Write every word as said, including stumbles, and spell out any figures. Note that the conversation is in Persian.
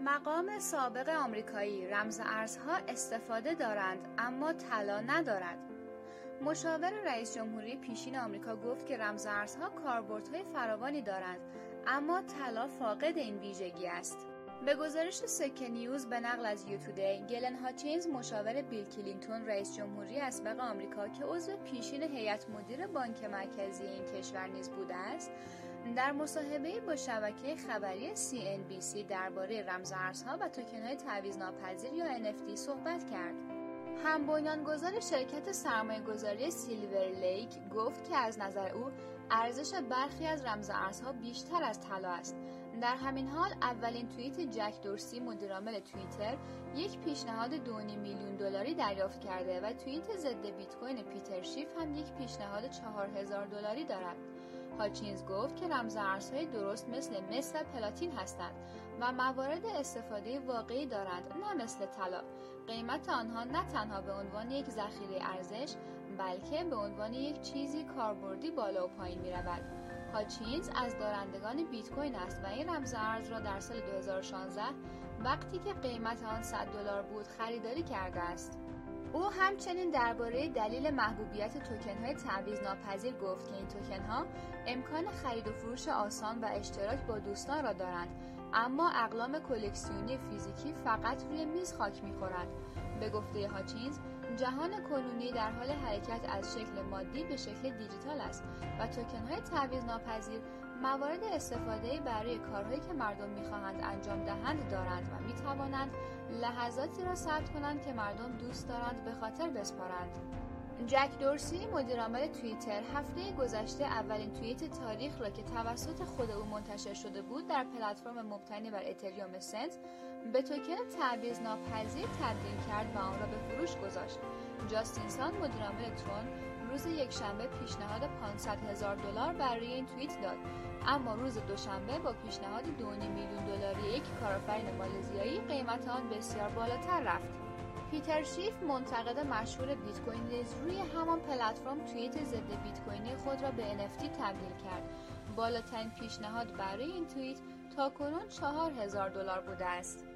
مقام سابق آمریکایی: رمز ارزها استفاده دارند اما طلا ندارد. مشاور رئیس جمهوری پیشین آمریکا گفت که رمز ارزها کاربردهای فراوانی دارند اما طلا فاقد این ویژگی است. به گزارش سکه نیوز به نقل از یو تودی، گلن هاچینز مشاور بیل کلینتون رئیس جمهوری اسبق آمریکا که عضو پیشین هیئت مدیره بانک مرکزی این کشور نیز بوده است، در مصاحبه‌ای با شبکه خبری سی ان بی سی درباره رمز ارزها و توکن‌های تعویض‌ناپذیر یا ان اف تی صحبت کرد. هم بنیانگذار شرکت سرمایه‌گذاری سیلور لیک گفت که از نظر او ارزش برخی از رمز ارزها بیشتر از طلا است. در همین حال اولین توییت جک دورسی مدیرعامل توییتر یک پیشنهاد دو و نیم میلیون دلاری دریافت کرده و توییت ضد بیت کوین پیتر شیف هم یک پیشنهاد چهار هزار دلاری دارد. هاچینز گفت که رمز ارزهای درست مثل مس و پلاتین هستند و موارد استفاده واقعی دارند، نه مثل طلا. قیمت آنها نه تنها به عنوان یک ذخیره ارزش بلکه به عنوان یک چیزی کاربردی بالا و پایین می رود. هاچینز از دارندگان بیت کوین است و این رمز ارز را در سال دو هزار و شانزده وقتی که قیمت آن صد دلار بود خریداری کرده است. او همچنین درباره دلیل محبوبیت توکن‌های تعویض‌ناپذیر گفت که این توکن‌ها امکان خرید و فروش آسان و اشتراک با دوستان را دارند، اما اقلام کلکسیونی فیزیکی فقط روی میز خاک می‌خورند. به گفته هاچینز، جهان کنونی در حال حرکت از شکل مادی به شکل دیجیتال است و توکن‌های تعویض‌ناپذیر موارد استفاده برای کارهایی که مردم می‌خواهند انجام دهند دارند و می‌توانند لحظاتی را ثبت کنند که مردم دوست دارند به خاطر بسپارند. جک دورسی مدیرعامل توییتر هفته گذشته اولین توییت تاریخ را که توسط خود او منتشر شده بود در پلتفرم مبتنی بر اتریوم سنت به توکن تعویض‌ناپذیر تبدیل کرد و آن را به فروش گذاشت. جاستین سان مدیرعامل ترون روز یکشنبه پیشنهاد پانصد هزار دلار برای این توییت داد، اما روز دوشنبه با پیشنهاد دو و نیم میلیون دلاری یک کارآفرین مالزیایی قیمت آن بسیار بالاتر رفت. پیتر شیف منتقد مشهور بیت کوین نیز روی همان پلتفرم توییت ضد بیت کوینی خود را به ان اف تی تبدیل کرد. بالاترین پیشنهاد برای این توییت تاکنون چهار هزار دلار بوده است.